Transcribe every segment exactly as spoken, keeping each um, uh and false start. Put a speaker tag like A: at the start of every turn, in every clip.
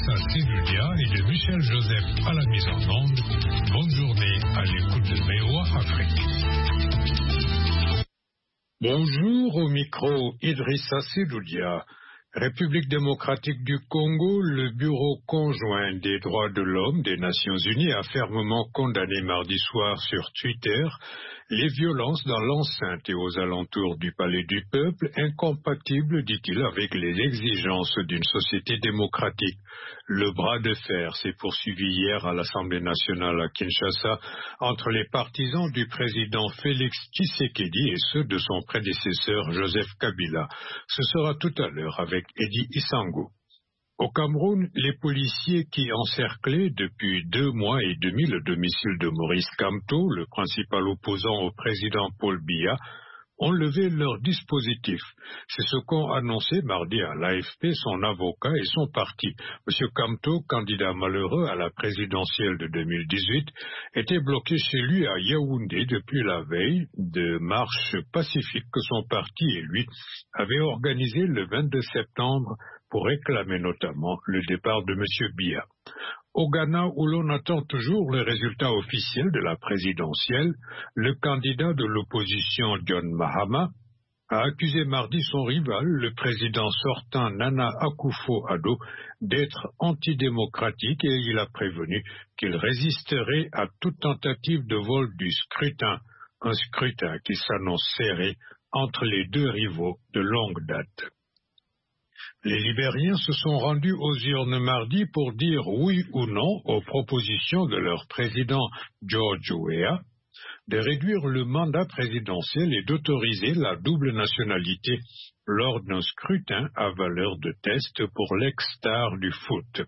A: Idrissa Seloudia et de Michel Joseph à la mise en onde. Bonne journée à l'écoute de V O A Afrique. Bonjour, au micro Idrissa Seloudia. République démocratique du Congo, le Bureau conjoint des droits de l'homme des Nations Unies a fermement condamné mardi soir sur Twitter les violences dans l'enceinte et aux alentours du Palais du Peuple, incompatibles, dit-il, avec les exigences d'une société démocratique. Le bras de fer s'est poursuivi hier à l'Assemblée nationale à Kinshasa entre les partisans du président Félix Tshisekedi et ceux de son prédécesseur Joseph Kabila. Ce sera tout à l'heure avec Eddie Isango. Au Cameroun, les policiers qui encerclaient depuis deux mois et demi le domicile de Maurice Kamto, le principal opposant au président Paul Biya, ont levé leur dispositif. C'est ce qu'ont annoncé mardi à l'A F P son avocat et son parti. M. Kamto, candidat malheureux à la présidentielle de deux mille dix-huit, était bloqué chez lui à Yaoundé depuis la veille de marche pacifique que son parti et lui avaient organisée le vingt-deux septembre pour réclamer notamment le départ de M. Biya. Au Ghana, où l'on attend toujours le résultat officiel de la présidentielle, le candidat de l'opposition John Mahama a accusé mardi son rival, le président sortant Nana Akufo-Addo, d'être antidémocratique et il a prévenu qu'il résisterait à toute tentative de vol du scrutin, un scrutin qui s'annonce serré entre les deux rivaux de longue date. Les Libériens se sont rendus aux urnes mardi pour dire oui ou non aux propositions de leur président George Weah de réduire le mandat présidentiel et d'autoriser la double nationalité lors d'un scrutin à valeur de test pour l'ex-star du foot.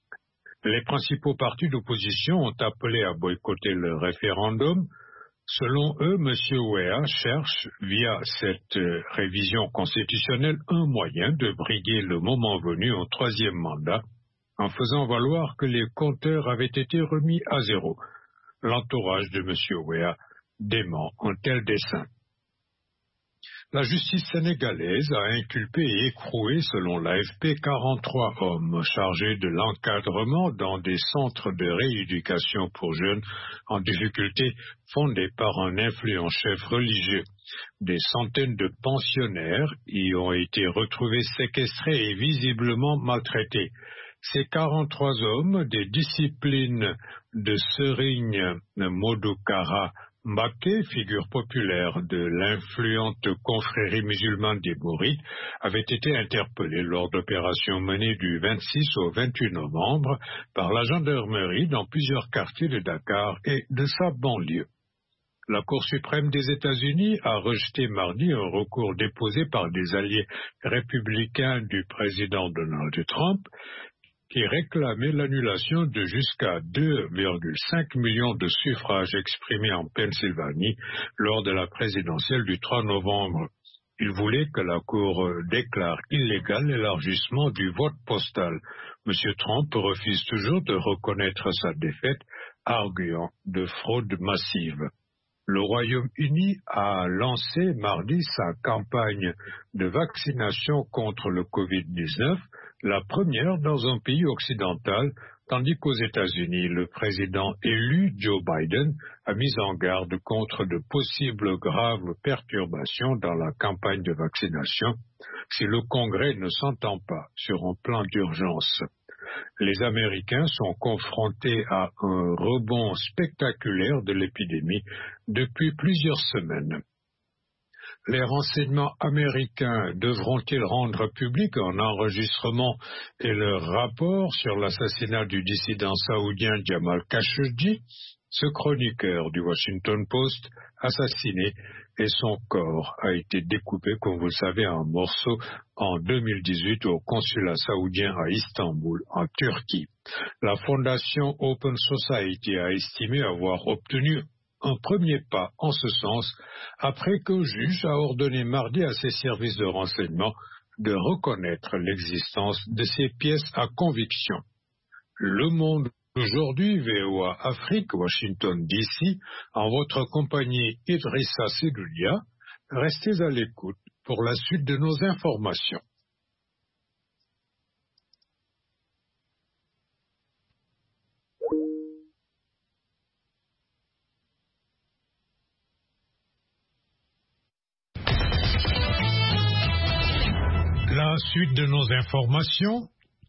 A: Les principaux partis d'opposition ont appelé à boycotter le référendum. Selon eux, M. Weah cherche, via cette euh, révision constitutionnelle, un moyen de briguer le moment venu au troisième mandat, en faisant valoir que les compteurs avaient été remis à zéro. L'entourage de M. Weah dément un tel dessein. La justice sénégalaise a inculpé et écroué, selon l'A F P, quarante-trois hommes chargés de l'encadrement dans des centres de rééducation pour jeunes en difficulté fondés par un influent chef religieux. Des centaines de pensionnaires y ont été retrouvés séquestrés et visiblement maltraités. Ces quarante-trois hommes, des disciplines de Serigne Modou-Kara Mbaké, figure populaire de l'influente confrérie musulmane des Mourides, avait été interpellé lors d'opérations menées du vingt-six au vingt-huit novembre par la gendarmerie dans plusieurs quartiers de Dakar et de sa banlieue. La Cour suprême des États-Unis a rejeté mardi un recours déposé par des alliés républicains du président Donald Trump qui réclamait l'annulation de jusqu'à deux virgule cinq millions de suffrages exprimés en Pennsylvanie lors de la présidentielle du trois novembre. Il voulait que la Cour déclare illégal l'élargissement du vote postal. M. Trump refuse toujours de reconnaître sa défaite, arguant de fraude massive. Le Royaume-Uni a lancé mardi sa campagne de vaccination contre le covid dix-neuf, la première dans un pays occidental, tandis qu'aux États-Unis, le président élu Joe Biden a mis en garde contre de possibles graves perturbations dans la campagne de vaccination si le Congrès ne s'entend pas sur un plan d'urgence. Les Américains sont confrontés à un rebond spectaculaire de l'épidémie depuis plusieurs semaines. Les renseignements américains devront-ils rendre public un enregistrement et leur rapport sur l'assassinat du dissident saoudien Jamal Khashoggi, ce chroniqueur du Washington Post, assassiné, et son corps a été découpé, comme vous le savez, en morceaux en deux mille dix-huit au consulat saoudien à Istanbul, en Turquie. La fondation Open Society a estimé avoir obtenu un premier pas en ce sens après qu'un juge a ordonné mardi à ses services de renseignement de reconnaître l'existence de ces pièces à conviction. Le Monde aujourd'hui, V O A Afrique, Washington D C, en votre compagnie Idrissa Seloudia, restez à l'écoute pour la suite de nos informations. La suite de nos informations.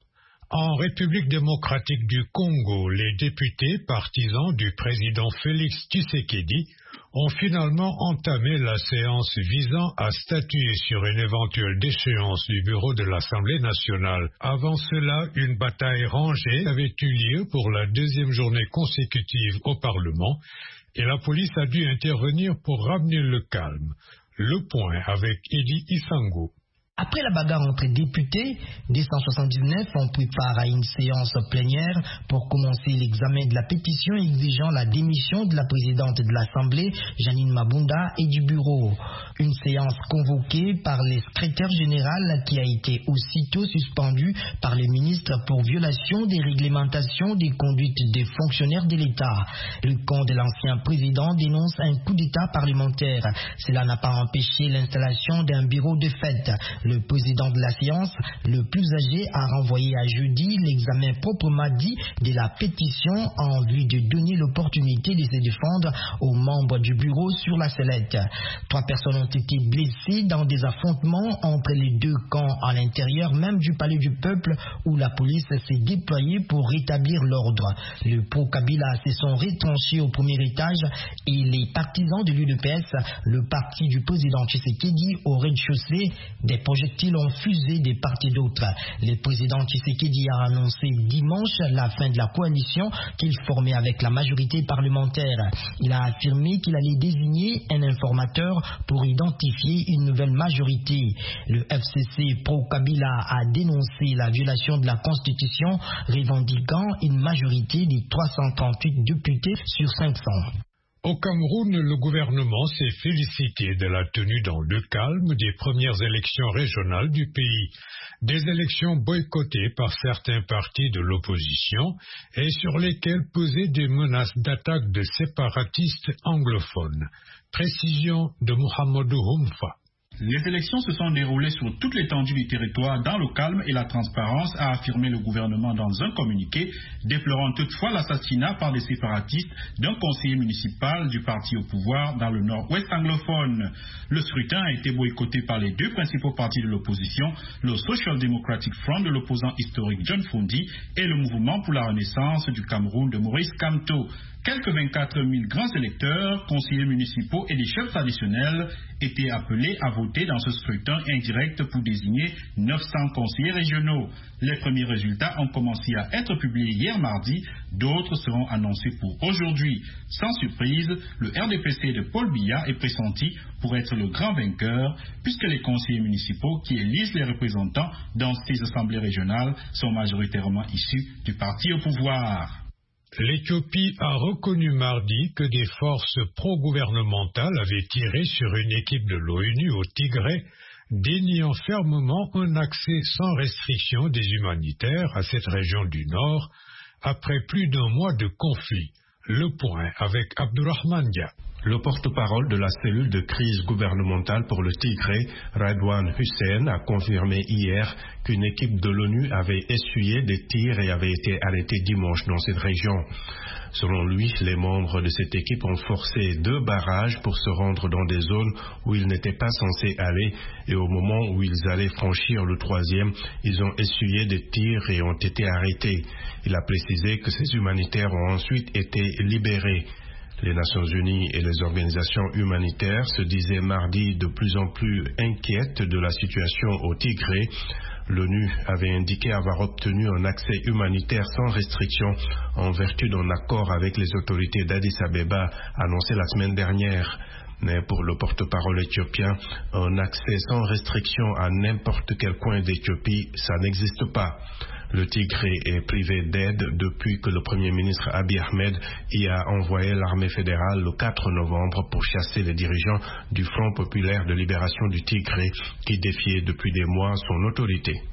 A: En République démocratique du Congo, les députés partisans du président Félix Tshisekedi ont finalement entamé la séance visant à statuer sur une éventuelle déchéance du bureau de l'Assemblée nationale. Avant cela, une bataille rangée avait eu lieu pour la deuxième journée consécutive au Parlement et la police a dû intervenir pour ramener le calme. Le point avec Eddie Isango.
B: Après la bagarre entre députés, deux cent soixante-dix-neuf ont pris part à une séance plénière pour commencer l'examen de la pétition exigeant la démission de la présidente de l'Assemblée, Janine Mabunda, et du bureau. Une séance convoquée par le secrétaire général qui a été aussitôt suspendue par les ministres pour violation des réglementations des conduites des fonctionnaires de l'État. Le camp de l'ancien président dénonce un coup d'État parlementaire. Cela n'a pas empêché l'installation d'un bureau de fête. Le président de la séance, le plus âgé, a renvoyé à jeudi l'examen proprement dit de la pétition en vue de donner l'opportunité de se défendre aux membres du bureau sur la sellette. Trois personnes ont été blessées dans des affrontements entre les deux camps à l'intérieur même du palais du peuple où la police s'est déployée pour rétablir l'ordre. Le pro-Kabila se sont retranchés au premier étage et les partisans de l'U D P S, le parti du président Tshisekedi, au rez-de-chaussée, des projectiles ont fusé des part et d'autre. Le président Tshisekedi a annoncé dimanche la fin de la coalition qu'il formait avec la majorité parlementaire. Il a affirmé qu'il allait désigner un informateur pour identifier une nouvelle majorité. Le F C C pro-Kabila a dénoncé la violation de la Constitution, revendiquant une majorité de trois cent trente-huit députés sur cinq cents.
A: Au Cameroun, le gouvernement s'est félicité de la tenue dans le calme des premières élections régionales du pays, des élections boycottées par certains partis de l'opposition et sur lesquelles pesaient des menaces d'attaque de séparatistes anglophones. Précision de Mohamedou Houmfa.
C: Les élections se sont déroulées sur toute l'étendue du territoire dans le calme et la transparence, a affirmé le gouvernement dans un communiqué, déplorant toutefois l'assassinat par des séparatistes d'un conseiller municipal du parti au pouvoir dans le nord-ouest anglophone. Le scrutin a été boycotté par les deux principaux partis de l'opposition, le Social Democratic Front de l'opposant historique John Fundi et le Mouvement pour la Renaissance du Cameroun de Maurice Kamto. Quelques vingt-quatre mille grands électeurs, conseillers municipaux et des chefs traditionnels étaient appelés à voter dans ce scrutin indirect pour désigner neuf cents conseillers régionaux. Les premiers résultats ont commencé à être publiés hier mardi, d'autres seront annoncés pour aujourd'hui. Sans surprise, le R D P C de Paul Biya est pressenti pour être le grand vainqueur, puisque les conseillers municipaux qui élisent les représentants dans ces assemblées régionales sont majoritairement issus du parti au pouvoir.
A: L'Éthiopie a reconnu mardi que des forces pro-gouvernementales avaient tiré sur une équipe de l'ONU au Tigré, déniant fermement un accès sans restriction des humanitaires à cette région du Nord, après plus d'un mois de conflit. Le point avec Abdurrahman Dia.
D: Le porte-parole de la cellule de crise gouvernementale pour le Tigré, Redouane Hussein, a confirmé hier qu'une équipe de l'ONU avait essuyé des tirs et avait été arrêtée dimanche dans cette région. Selon lui, les membres de cette équipe ont forcé deux barrages pour se rendre dans des zones où ils n'étaient pas censés aller et au moment où ils allaient franchir le troisième, ils ont essuyé des tirs et ont été arrêtés. Il a précisé que ces humanitaires ont ensuite été libérés. Les Nations Unies et les organisations humanitaires se disaient mardi de plus en plus inquiètes de la situation au Tigré. L'ONU avait indiqué avoir obtenu un accès humanitaire sans restriction en vertu d'un accord avec les autorités d'Addis Abeba annoncé la semaine dernière. Mais pour le porte-parole éthiopien, un accès sans restriction à n'importe quel coin d'Éthiopie, ça n'existe pas. Le Tigré est privé d'aide depuis que le Premier ministre Abiy Ahmed y a envoyé l'armée fédérale le quatre novembre pour chasser les dirigeants du Front populaire de libération du Tigré qui défiait depuis des mois son autorité.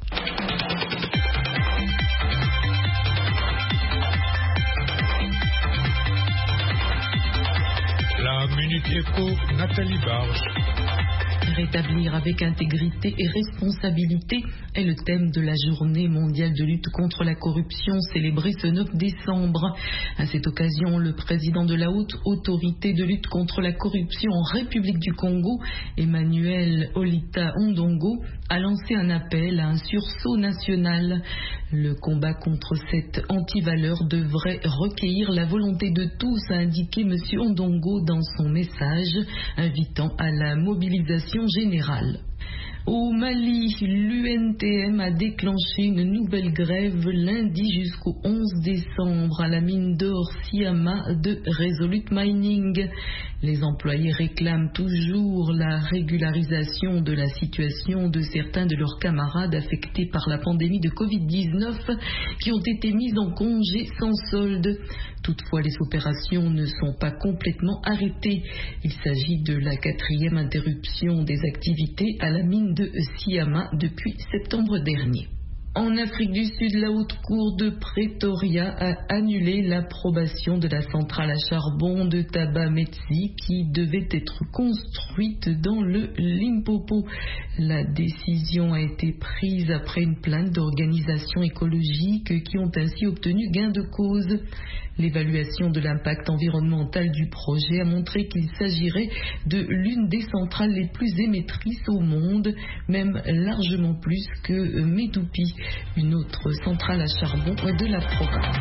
A: La Minute Éco, Nathalie Barge.
E: rétablir avec intégrité et responsabilité est le thème de la journée mondiale de lutte contre la corruption célébrée ce neuf décembre. À cette occasion, le président de la haute autorité de lutte contre la corruption en République du Congo, Emmanuel Olita Ondongo, a lancé un appel à un sursaut national. Le combat contre cette antivaleur devrait recueillir la volonté de tous, a indiqué M. Ondongo dans son message, invitant à la mobilisation générale. Au Mali, l'U N T M a déclenché une nouvelle grève lundi jusqu'au onze décembre à la mine d'or Siama de Resolute Mining. Les employés réclament toujours la régularisation de la situation de certains de leurs camarades affectés par la pandémie de covid dix-neuf qui ont été mis en congé sans solde. Toutefois, les opérations ne sont pas complètement arrêtées. Il s'agit de la quatrième interruption des activités à la mine de Siama depuis septembre dernier. En Afrique du Sud, la Haute Cour de Pretoria a annulé l'approbation de la centrale à charbon de Taba-Metsi qui devait être construite dans le Limpopo. La décision a été prise après une plainte d'organisations écologiques qui ont ainsi obtenu gain de cause. L'évaluation de l'impact environnemental du projet a montré qu'il s'agirait de l'une des centrales les plus émettrices au monde, même largement plus que Medupi, une autre centrale à charbon de la province.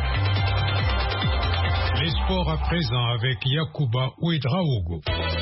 A: Les sports à présent avec Yacouba Ouedraogo.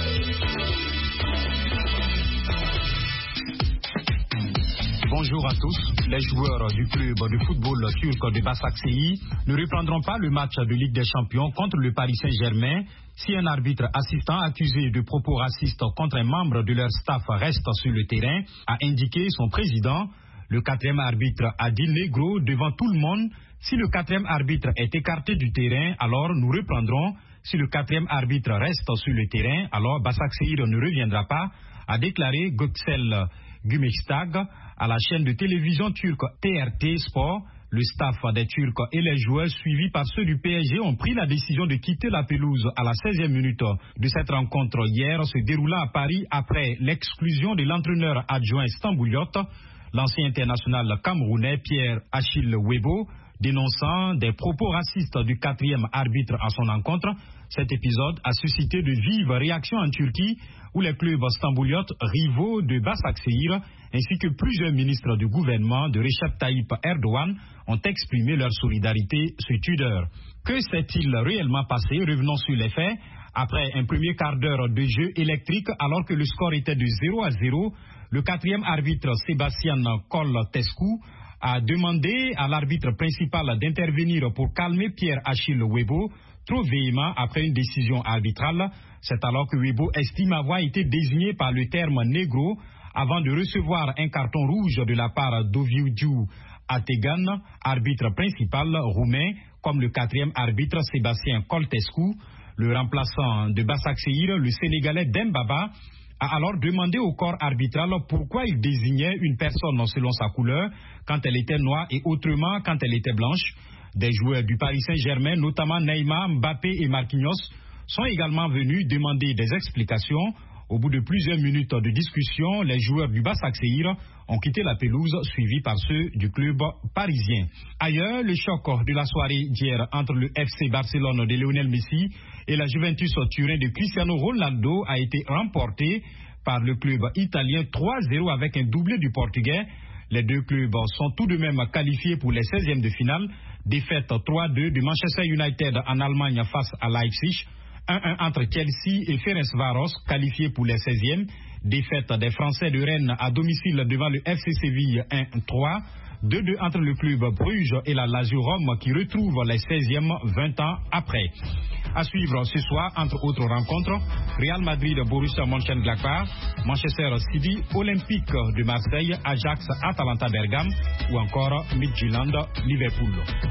F: Bonjour à tous. Les joueurs du club de football turc de Başakşehir ne reprendront pas le match de Ligue des Champions contre le Paris Saint-Germain si un arbitre assistant accusé de propos racistes contre un membre de leur staff reste sur le terrain, a indiqué son président. Le quatrième arbitre a dit négro devant tout le monde. Si le quatrième arbitre est écarté du terrain, alors nous reprendrons. Si le quatrième arbitre reste sur le terrain, alors Başakşehir ne reviendra pas, a déclaré Göksel Gümüştag à la chaîne de télévision turque T R T Sport. Le staff des Turcs et les joueurs suivis par ceux du P S G ont pris la décision de quitter la pelouse à la seizième minute de cette rencontre hier se déroulant à Paris après l'exclusion de l'entraîneur adjoint Stambouliot, l'ancien international camerounais Pierre Achille Webo, dénonçant des propos racistes du quatrième arbitre à son encontre. Cet épisode a suscité de vives réactions en Turquie où les clubs stambouliotes rivaux de Başakşehir ainsi que plusieurs ministres du gouvernement de Recep Tayyip Erdogan ont exprimé leur solidarité sur Twitter. Que s'est-il réellement passé? Revenons sur les faits. Après un premier quart d'heure de jeu électrique alors que le score était de zéro à zéro, le quatrième arbitre Sébastien Coltescu a demandé à l'arbitre principal d'intervenir pour calmer Pierre Achille Webo, trop véhément après une décision arbitrale. C'est alors que Webo estime avoir été désigné par le terme négro avant de recevoir un carton rouge de la part d'Ovidiu Ategan, arbitre principal roumain, comme le quatrième arbitre Sébastien Coltescu. Le remplaçant de Başakşehir, le Sénégalais Dembaba, a alors demandé au corps arbitral pourquoi il désignait une personne selon sa couleur quand elle était noire et autrement quand elle était blanche. Des joueurs du Paris Saint-Germain, notamment Neymar, Mbappé et Marquinhos, sont également venus demander des explications. Au bout de plusieurs minutes de discussion, les joueurs du Başakşehir ont quitté la pelouse, suivis par ceux du club parisien. Ailleurs, le choc de la soirée d'hier entre le F C Barcelone de Lionel Messi et la Juventus Turin de Cristiano Ronaldo a été remporté par le club italien trois zéro avec un doublé du Portugais. Les deux clubs sont tout de même qualifiés pour les seizièmes de finale. Défaite trois deux de Manchester United en Allemagne face à Leipzig. un un entre Chelsea et Ferencváros, qualifiés pour les seizièmes. Défaite des Français de Rennes à domicile devant le F C Séville un trois. deux deux entre le club Bruges et la Lazio Rome qui retrouve les seizièmes vingt ans après. À suivre ce soir, entre autres rencontres, Real Madrid, Borussia Mönchengladbach, Manchester City, Olympique de Marseille, Ajax, Atalanta Bergame ou encore Midtjylland, Liverpool.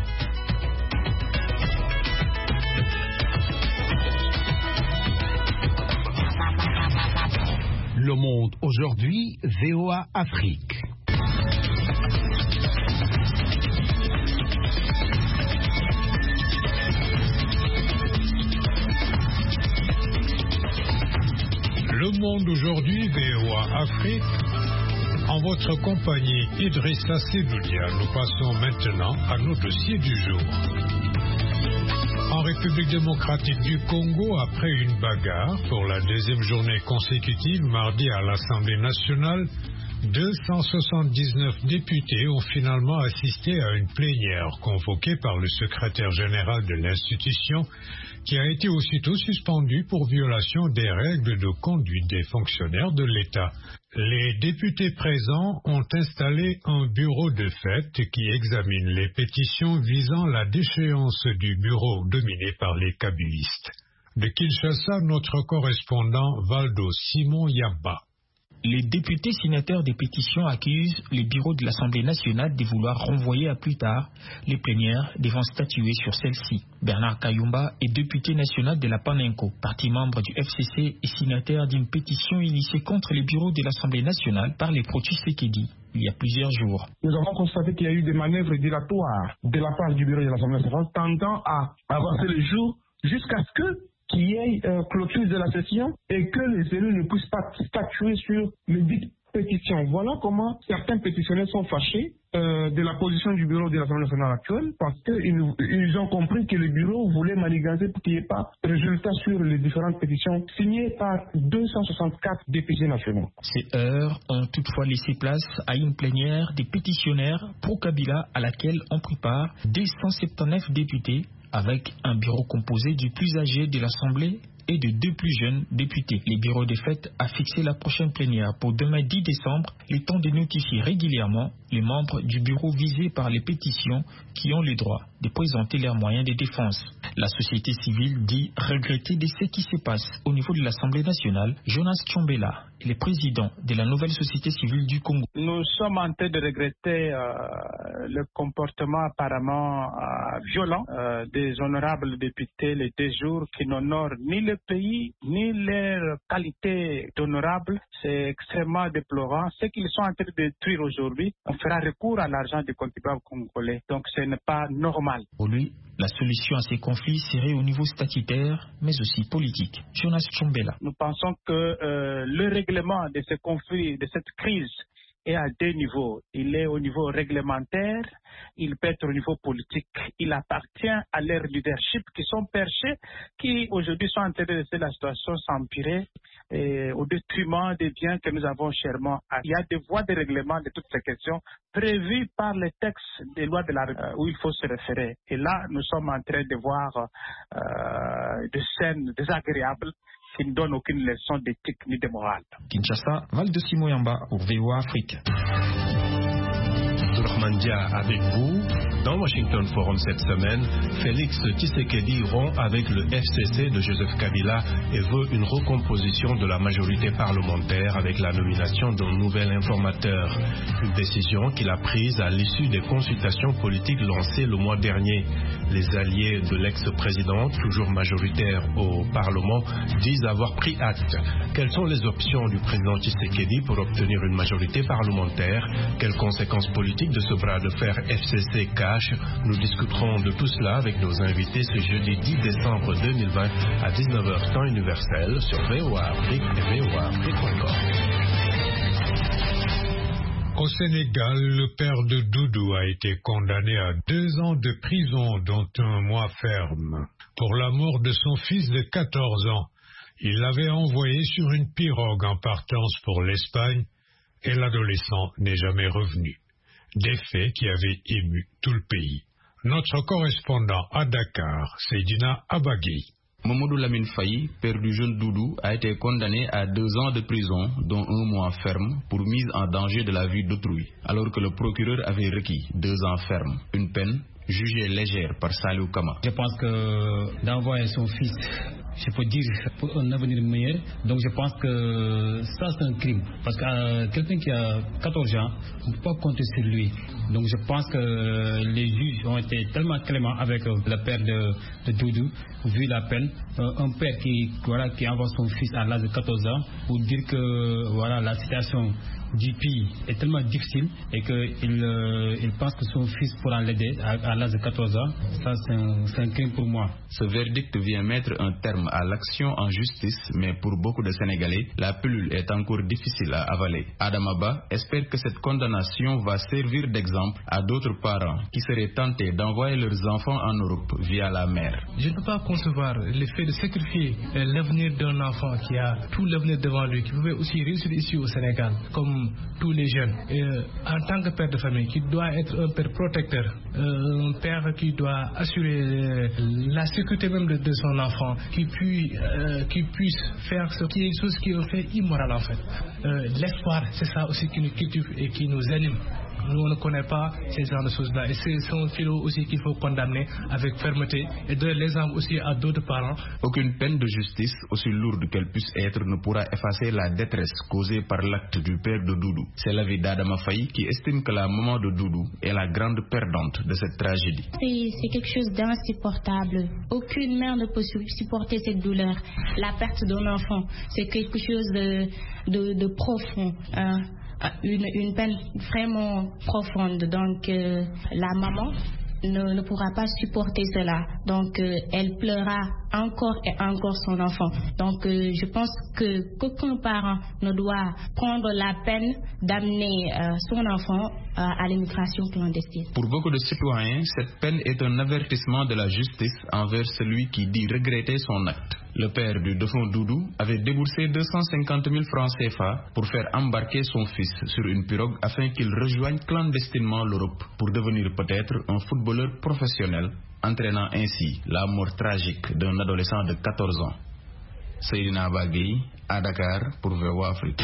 G: Le Monde aujourd'hui, V O A Afrique.
A: Le Monde aujourd'hui, V O A Afrique. En votre compagnie, Idrissa Seloudia, nous passons maintenant à nos dossiers du jour. En République démocratique du Congo, après une bagarre pour la deuxième journée consécutive, mardi à l'Assemblée nationale, deux cent soixante-dix-neuf députés ont finalement assisté à une plénière convoquée par le secrétaire général de l'institution, qui a été aussitôt suspendu pour violation des règles de conduite des fonctionnaires de l'État. Les députés présents ont installé un bureau de fête qui examine les pétitions visant la déchéance du bureau dominé par les kabylistes. De Kinshasa, notre correspondant Valdo Simon Yamba.
H: Les députés signataires des pétitions accusent les bureaux de l'Assemblée nationale de vouloir renvoyer à plus tard les plénières devant statuer sur celle-ci. Bernard Kayumba est député national de la Panenko, parti membre du F C C et signataire d'une pétition initiée contre les bureaux de l'Assemblée nationale par les pro-Tshisekedi il y a plusieurs jours.
I: Nous avons constaté qu'il y a eu des manœuvres dilatoires de la part du bureau de l'Assemblée nationale tendant à avancer les jours jusqu'à ce que qu'il y ait euh, clôture de la session et que les élus ne puissent pas statuer sur les dites pétitions. Voilà comment certains pétitionnaires sont fâchés euh, de la position du bureau de l'Assemblée nationale actuelle, parce qu'ils ils ont compris que le bureau voulait manigancer pour qu'il n'y ait pas de résultat sur les différentes pétitions signées par deux cent soixante-quatre députés nationaux.
H: Ces heures ont toutefois laissé place à une plénière des pétitionnaires pro-Kabila à laquelle ont pris part deux cent soixante-dix-neuf députés, avec un bureau composé du plus âgé de l'Assemblée et de deux plus jeunes députés. Le bureau des fêtes a fixé la prochaine plénière pour demain dix décembre, le temps de notifier régulièrement les membres du bureau visés par les pétitions qui ont le droit de présenter leurs moyens de défense. La société civile dit regretter de ce qui se passe au niveau de l'Assemblée nationale. Jonas Tchombela est le président de la nouvelle société civile du Congo.
J: Nous sommes en train de regretter euh, le comportement apparemment euh, violent euh, des honorables députés les deux jours qui n'honorent ni le pays ni leur qualité d'honorable. C'est extrêmement déplorant. Ce qu'ils sont en train de détruire aujourd'hui, on fera recours à l'argent des contribuables congolais. Donc ce n'est pas normal.
H: Pour lui, la solution à ces conflits serait au niveau statutaire, mais aussi politique. Jonas Tchombela.
J: Nous pensons que euh, le règlement de ce conflit, de cette crise, est à deux niveaux. Il est au niveau réglementaire, il peut être au niveau politique. Il appartient à leurs leadership qui sont perchés, qui aujourd'hui sont en train de laisser la situation s'empirer et au détriment des biens que nous avons chèrement. Il y a des voies de règlement de toutes ces questions prévues par les textes des lois de la euh, où il faut se référer. Et là, nous sommes en train de voir euh, des scènes désagréables qui ne donnent aucune leçon d'éthique ni de morale.
H: Kinshasa, Valdo Simon Yamba pour V O A Afrique.
D: Mandia avec vous. Dans Washington Forum cette semaine, Félix Tshisekedi rompt avec le F C C de Joseph Kabila et veut une recomposition de la majorité parlementaire avec la nomination d'un nouvel informateur. Une décision qu'il a prise à l'issue des consultations politiques lancées le mois dernier. Les alliés de l'ex-président, toujours majoritaire au Parlement, disent avoir pris acte. Quelles sont les options du président Tshisekedi pour obtenir une majorité parlementaire? Quelles conséquences politiques de ce bras de fer F C C cache? Nous discuterons de tout cela avec nos invités ce jeudi dix décembre deux mille vingt à dix-neuf heures temps universel sur V O A Afrique et V O A Afrique point com.
A: Au Sénégal, le père de Doudou a été condamné à deux ans de prison, dont un mois ferme, pour la mort de son fils de quatorze ans. Il l'avait envoyé sur une pirogue en partance pour l'Espagne et l'adolescent n'est jamais revenu. Des faits qui avaient ému tout le pays. Notre correspondant à Dakar, Seydina Abagui.
K: Mamadou Lamine Faye, père du jeune Doudou, a été condamné à deux ans de prison, dont un mois ferme, pour mise en danger de la vie d'autrui, alors que le procureur avait requis deux ans ferme, une peine jugée légère par Salou Kama.
L: Je pense que d'envoyer son fils, je peux dire, pour un avenir meilleur, donc je pense que ça c'est un crime. Parce que euh, quelqu'un qui a quatorze ans, on ne peut pas compter sur lui. Donc je pense que les juges ont été tellement cléments avec euh, le père de, de Doudou, vu la peine. Euh, un père qui, voilà, qui envoie son fils à l'âge de quatorze ans pour dire que voilà, la situation du pays est tellement difficile et qu'il euh, il pense que son fils pourra l'aider à, à l'âge de quatorze ans, ça c'est un, c'est un crime pour moi.
K: Ce verdict vient mettre un terme à l'action en justice, mais pour beaucoup de Sénégalais, la pilule est encore difficile à avaler. Adamaba espère que cette condamnation va servir d'exemple à d'autres parents qui seraient tentés d'envoyer leurs enfants en Europe via la mer.
M: Je ne peux pas concevoir le fait de sacrifier l'avenir d'un enfant qui a tout l'avenir devant lui, qui pouvait aussi réussir ici au Sénégal, comme tous les jeunes. Et, euh, en tant que père de famille, qui doit être un père protecteur, euh, un père qui doit assurer euh, la sécurité même de, de son enfant, qui, puis, euh, qui puisse faire ce qui est une chose qui est fait immorale en fait. Euh, l'espoir, c'est ça aussi qui nous cultive et qui nous anime. Nous, on ne connaît pas ces genres de choses-là. Et c'est un fléau aussi qu'il faut condamner avec fermeté et donner l'exemple aussi à d'autres parents.
K: Aucune peine de justice, aussi lourde qu'elle puisse être, ne pourra effacer la détresse causée par l'acte du père de Doudou. C'est l'avis d'Adama Faye qui estime que la maman de Doudou est la grande perdante de cette tragédie.
N: C'est quelque chose d'insupportable. Aucune mère ne peut supporter cette douleur. La perte d'un enfant, c'est quelque chose de, de, de profond. Hein. Une, une peine vraiment profonde. Donc euh, la maman ne, ne pourra pas supporter cela. Donc euh, elle pleurera encore et encore son enfant. Donc euh, je pense que qu'aucun parent ne doit prendre la peine d'amener euh, son enfant euh, à l'immigration clandestine.
K: Pour beaucoup de citoyens, cette peine est un avertissement de la justice envers celui qui dit regretter son acte. Le père du défunt Doudou avait déboursé deux cent cinquante mille francs C F A pour faire embarquer son fils sur une pirogue afin qu'il rejoigne clandestinement l'Europe pour devenir peut-être un footballeur professionnel, entraînant ainsi la mort tragique d'un adolescent de quatorze ans. Seydina Bagui, à Dakar pour V O A Afrique.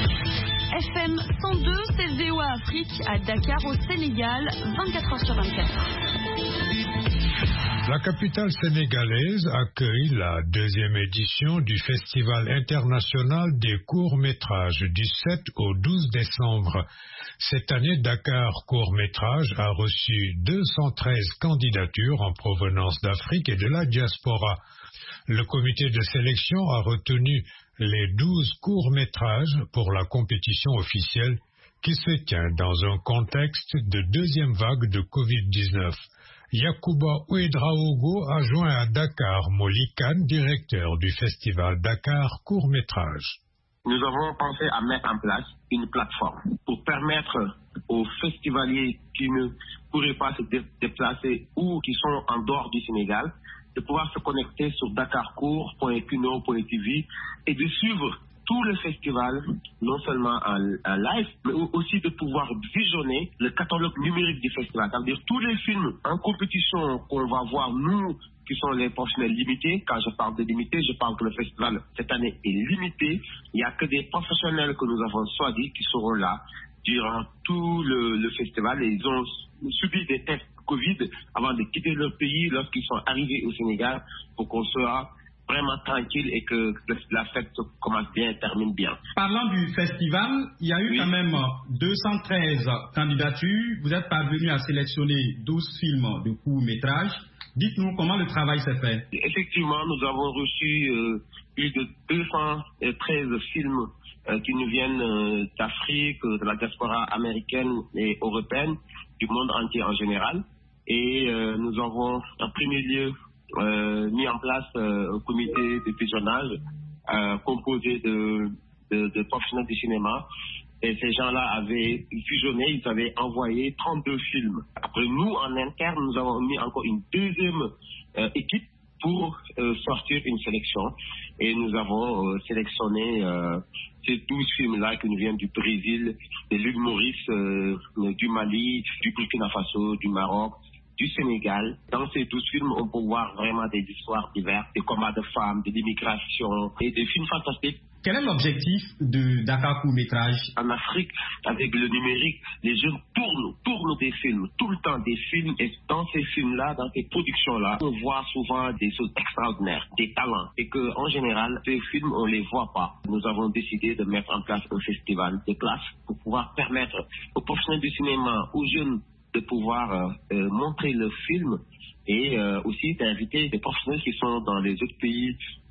O: F M cent deux, c'est V O A Afrique à Dakar au Sénégal, vingt-quatre heures sur vingt-quatre.
A: La capitale sénégalaise accueille la deuxième édition du Festival international des courts-métrages du sept au douze décembre. Cette année, Dakar Court-métrage a reçu deux cent treize candidatures en provenance d'Afrique et de la diaspora. Le comité de sélection a retenu les douze courts-métrages pour la compétition officielle qui se tient dans un contexte de deuxième vague de covid dix-neuf. Yacouba Ouedraogo a joint à Dakar Molly Khan, directeur du festival Dakar Court-métrage.
P: Nous avons pensé à mettre en place une plateforme pour permettre aux festivaliers qui ne pourraient pas se déplacer ou qui sont en dehors du Sénégal de pouvoir se connecter sur dakarcourt point kuno point t v et de suivre tout le festival, non seulement en, en live, mais aussi de pouvoir visionner le catalogue numérique du festival. C'est-à-dire tous les films en compétition qu'on va voir, nous, qui sont les professionnels limités. Quand je parle de limité, je parle que le festival, cette année, est limité. Il n'y a que des professionnels que nous avons choisis qui seront là durant tout le, le festival. Et ils ont subi des tests Covid avant de quitter leur pays lorsqu'ils sont arrivés au Sénégal pour qu'on soit vraiment tranquille et que la fête commence bien et termine bien.
C: Parlant du festival, il y a eu oui. quand même deux cent treize candidatures. Vous êtes parvenu à sélectionner douze films de court-métrage. Dites-nous comment le travail s'est fait.
P: Effectivement, nous avons reçu euh, plus de deux cent treize films euh, qui nous viennent euh, d'Afrique, de la diaspora américaine et européenne, du monde entier en général. Et euh, nous avons en premier lieu Euh, mis en place euh, un comité de visionnage euh, composé de, de, de professionnels du cinéma. Et ces gens-là avaient fusionné, ils avaient envoyé trente-deux films. Après, nous, en interne, nous avons mis encore une deuxième euh, équipe pour euh, sortir une sélection. Et nous avons euh, sélectionné euh, ces douze films-là qui nous viennent du Brésil, de l'île Maurice, euh, du Mali, du Burkina Faso, du Maroc, du Sénégal. Dans ces douze films, on peut voir vraiment des histoires diverses, des combats de femmes, de l'immigration et des films fantastiques.
C: Quel est l'objectif de Dakar Court-métrage?
P: En Afrique, avec le numérique, les jeunes tournent, tournent des films, tout le temps des films. Et dans ces films-là, dans ces productions-là, on voit souvent des choses extraordinaires, des talents. Et qu'en général, ces films, on ne les voit pas. Nous avons décidé de mettre en place un festival de classe pour pouvoir permettre aux professionnels du cinéma, aux jeunes, de pouvoir euh, montrer le film et euh, aussi d'inviter des professionnels qui sont dans les autres pays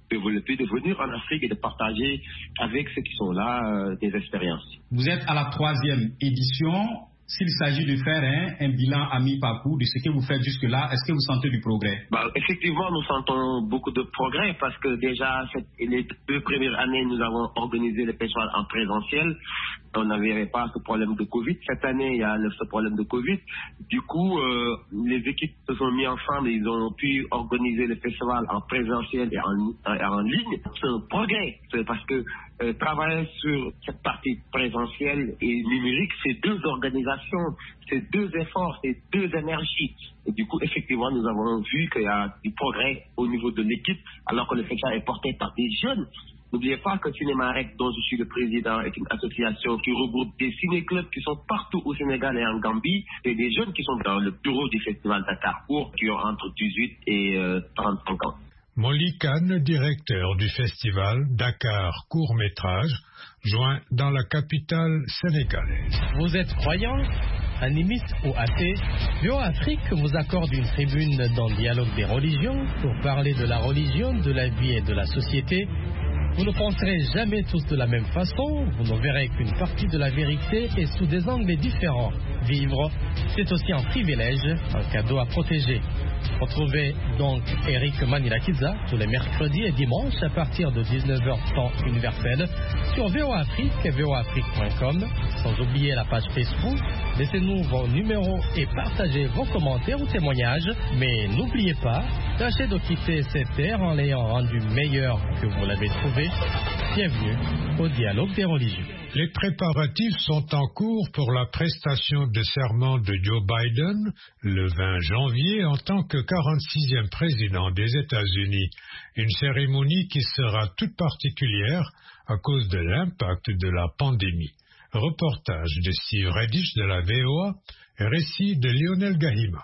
P: développer, de venir en Afrique et de partager avec ceux qui sont là euh, des expériences.
C: Vous êtes à la troisième édition. S'il s'agit de faire hein, un bilan à mi-parcours de ce que vous faites jusque-là, est-ce que vous sentez du progrès?
P: Bah, effectivement, nous sentons beaucoup de progrès parce que déjà, cette, les deux premières années, nous avons organisé le festival en présentiel. On n'avait pas ce problème de Covid. Cette année, il y a le, ce problème de Covid. Du coup, euh, les équipes se sont mis ensemble et ils ont pu organiser le festival en présentiel et en, en, en ligne. C'est un progrès. C'est parce que euh, travailler sur cette partie présentielle et numérique, c'est deux organisations, c'est deux efforts, c'est deux énergies. Et du coup, effectivement, nous avons vu qu'il y a du progrès au niveau de l'équipe, alors que le festival est porté par des jeunes. N'oubliez pas que Cinéma Rec, dont je suis le président, est une association qui regroupe des ciné-clubs qui sont partout au Sénégal et en Gambie, et des jeunes qui sont dans le bureau du festival Dakar Court, qui ont entre dix-huit et euh, trente-cinq ans.
A: Molly Khan, directeur du festival Dakar Court Métrage, joint dans la capitale sénégalaise.
Q: Vous êtes croyant, animiste ou athée, V O A Afrique vous accorde une tribune dans le dialogue des religions pour parler de la religion, de la vie et de la société. Vous ne penserez jamais tous de la même façon, vous ne verrez qu'une partie de la vérité et sous des angles différents. Vivre, c'est aussi un privilège, un cadeau à protéger. Retrouvez donc Eric Manilakiza tous les mercredis et dimanches à partir de dix-neuf heures temps universel sur V O A Afrique et V O A Afrique point com. Sans oublier la page Facebook, laissez-nous vos numéros et partagez vos commentaires ou témoignages. Mais n'oubliez pas, tâchez de quitter cette terre en l'ayant rendue meilleure que vous l'avez trouvée. Bienvenue au dialogue des religions.
A: Les préparatifs sont en cours pour la prestation de serment de Joe Biden le vingt janvier en tant que quarante-sixième président des États-Unis. Une cérémonie qui sera toute particulière à cause de l'impact de la pandémie. Reportage de Steve Redditch de la V O A et récit de Lionel Gahima.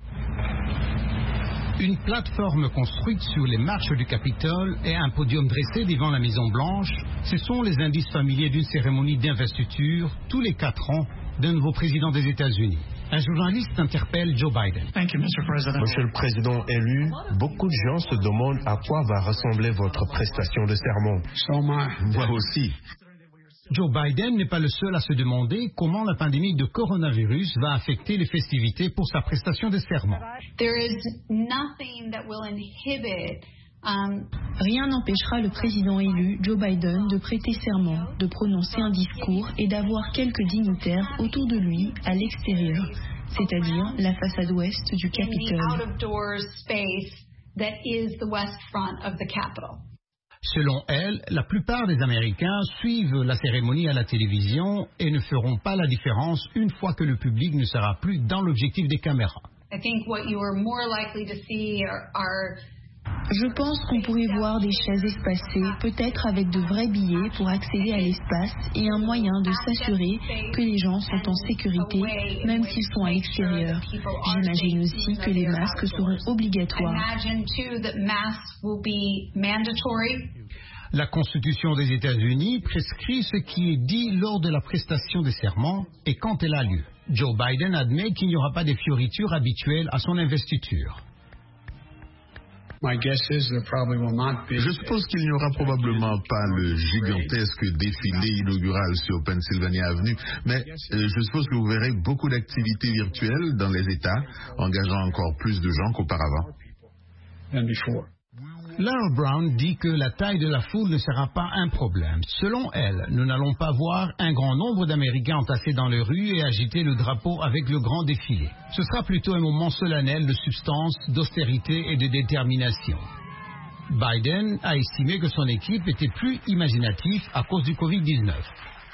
G: Une plateforme construite sur les marches du Capitole et un podium dressé devant la Maison-Blanche, ce sont les indices familiers d'une cérémonie d'investiture tous les quatre ans d'un nouveau président des États-Unis. Un journaliste interpelle Joe Biden.
R: Monsieur le Président élu, beaucoup de gens se demandent à quoi va ressembler votre prestation de serment.
G: Moi aussi. Joe Biden n'est pas le seul à se demander comment la pandémie de coronavirus va affecter les festivités pour sa prestation de serment.
E: Rien n'empêchera le président élu, Joe Biden, de prêter serment, de prononcer un discours et d'avoir quelques dignitaires autour de lui à l'extérieur, c'est-à-dire la façade ouest du Capitole.
G: Selon elle, la plupart des Américains suivent la cérémonie à la télévision et ne feront pas la différence une fois que le public ne sera plus dans l'objectif des caméras.
E: Je pense qu'on pourrait voir des chaises espacées, peut-être avec de vrais billets pour accéder à l'espace et un moyen de s'assurer que les gens sont en sécurité, même s'ils sont à l'extérieur. J'imagine aussi que les masques seront obligatoires.
G: La Constitution des États-Unis prescrit ce qui est dit lors de la prestation des serments et quand elle a lieu. Joe Biden admet qu'il n'y aura pas de fioritures habituelles à son investiture.
S: Je suppose qu'il n'y aura probablement pas le gigantesque défilé inaugural sur Pennsylvania Avenue, mais euh, je suppose que vous verrez beaucoup d'activités virtuelles dans les États, engageant encore plus de gens qu'auparavant.
G: Laura Brown dit que la taille de la foule ne sera pas un problème. Selon elle, nous n'allons pas voir un grand nombre d'Américains entassés dans les rues et agiter le drapeau avec le grand défilé. Ce sera plutôt un moment solennel de substance, d'austérité et de détermination. Biden a estimé que son équipe était plus imaginative à cause du covid dix-neuf.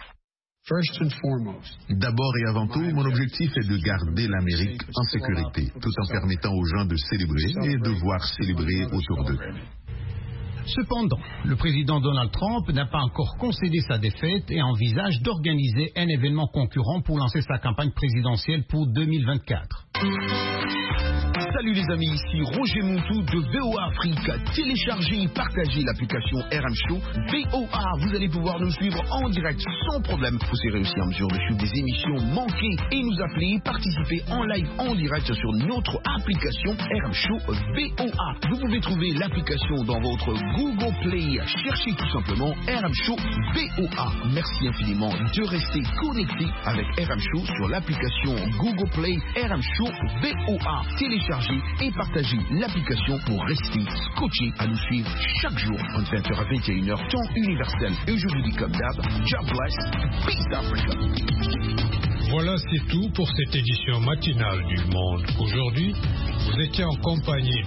S: D'abord et avant tout, mon objectif est de garder l'Amérique en sécurité, tout en permettant aux gens de célébrer et de voir célébrer autour d'eux.
G: Cependant, le président Donald Trump n'a pas encore concédé sa défaite et envisage d'organiser un événement concurrent pour lancer sa campagne présidentielle pour deux mille vingt-quatre.
T: Salut les amis, ici Roger Montou de V O A Afrique. Téléchargez et partagez l'application R M Show V O A. Vous allez pouvoir nous suivre en direct sans problème. Vous serez aussi en mesure de suivre des émissions manquées et nous appeler, participer en live en direct sur notre application R M Show V O A. Vous pouvez trouver l'application dans votre Google Play. Cherchez tout simplement R M Show V O A. Merci infiniment de rester connecté avec R M Show sur l'application Google Play R M Show V O A. Téléchargez et partagez l'application pour rester scotché à nous suivre chaque jour entre vingt heures à vingt et une heures temps universel. Et je vous dis comme d'hab, God bless, peace Africa.
A: Voilà, c'est tout pour cette édition matinale du Monde. Aujourd'hui, vous étiez en compagnie